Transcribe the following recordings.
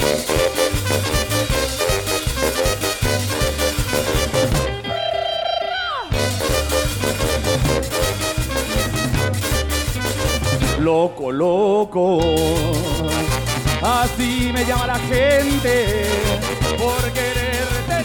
Loco, loco, así me llama la gente por quererte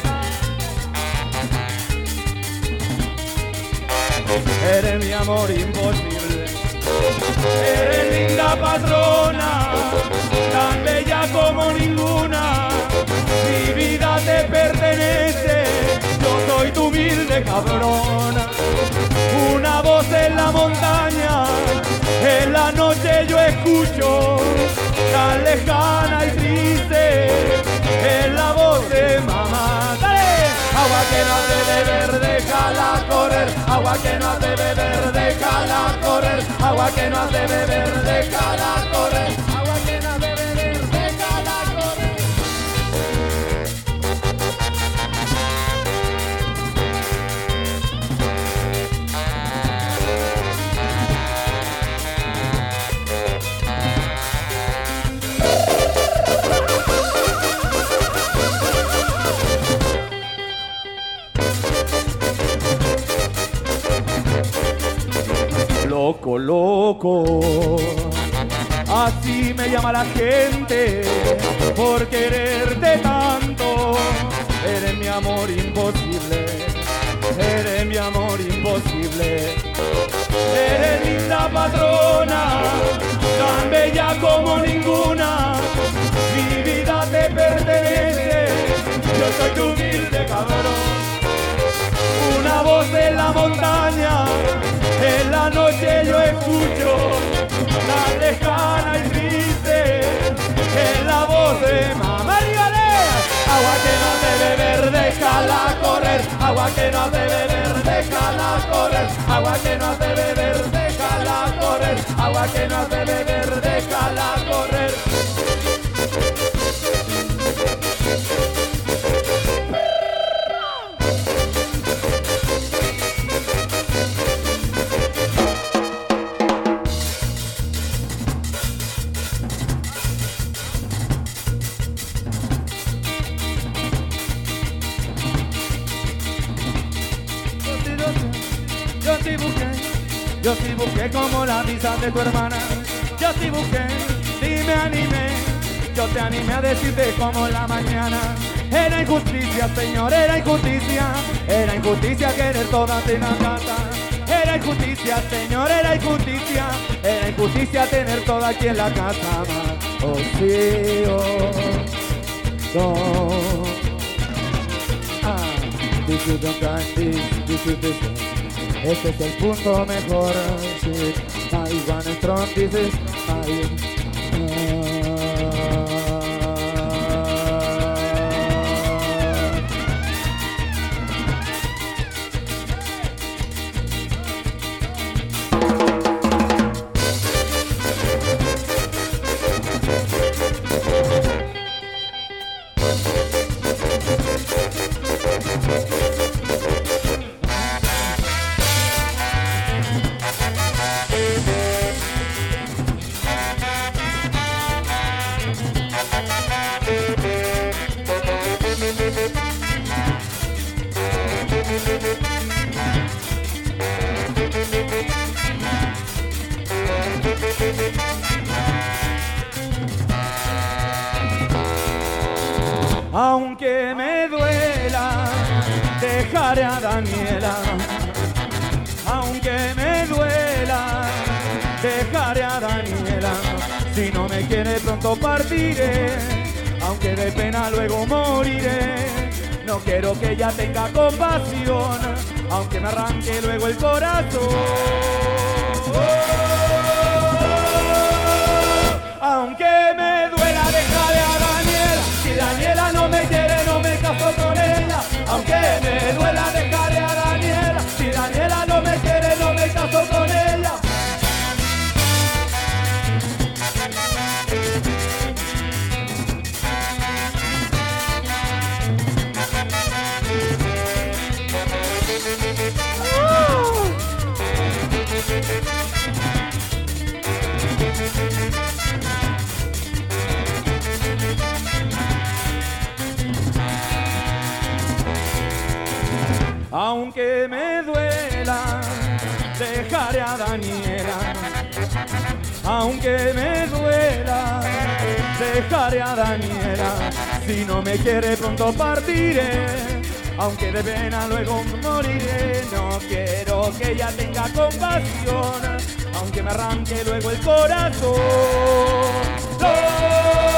tanto. Eres mi amor imposible, eres linda patrona, tan bella como ninguna. Mi vida te pertenece, yo soy tu humilde cabrona. Una voz en la montaña, en la noche yo escucho, tan lejana y triste, es la voz de mamá. ¡Dale! Agua que no has de beber, déjala correr. Agua que no has de beber, déjala correr. Agua que no has de beber, déjala correr. Agua que no has de beber, déjala correr. Loco, loco, así me llama la gente por quererte tanto. Eres mi amor imposible, eres mi amor imposible. Eres linda patrona, tan bella como ninguna. Mi vida te pertenece, yo soy tu humilde cabrón. Una voz en la montaña, en la noche yo escucho, tan lejana y triste, es la voz de mamá. Agua que no has de beber, déjala correr. Agua que no has de beber, déjala correr. Agua que no has de beber, déjala correr. Agua que no has de beber, déjala correr. Yo sí busqué como la visa de tu hermana. Yo sí busqué, sí me animé. Yo te animé a decirte como la mañana. Era injusticia, señor, era injusticia. Era injusticia querer toda en la casa. Era injusticia, señor, era injusticia. Era injusticia tener toda aquí en la casa. Oh sí, oh, no. This is the time, this is the time. Este es el punto mejor, sí. I want a strong, this is Aunque me duela, dejaré a Daniela. Aunque me duela, dejaré a Daniela. Si no me quiere pronto partiré, aunque de pena luego moriré. No quiero que ella tenga compasión, aunque me arranque luego el corazón. Aunque me duela, dejaré a Daniela. Si Daniela no me quiere, no me caso con ella. Aunque me duela, dejaré a Daniela. Si Daniela no me quiere, no me caso con ella. Aunque me duela, dejaré a Daniela. Aunque me duela, dejaré a Daniela. Si no me quiere pronto partiré, aunque de pena luego moriré. No quiero que ella tenga compasión, aunque me arranque luego el corazón. ¡Oh!